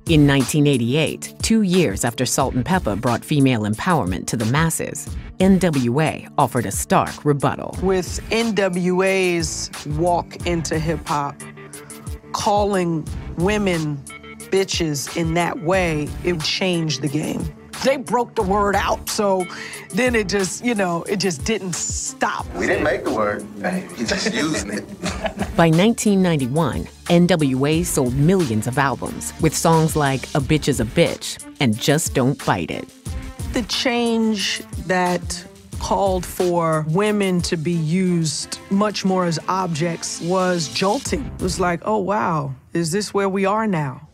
In 1988, 2 years after Salt and Peppa brought female empowerment to the masses, NWA offered a stark rebuttal. With NWA's walk into hip-hop, calling women bitches in that way, it changed the game. They broke the word out, so then it just, it just didn't stop. We didn't make the word, we just using it. By 1991, NWA sold millions of albums with songs like A Bitch is a Bitch and Just Don't Bite It. The change that called for women to be used much more as objects was jolting. It was like, oh wow, is this where we are now?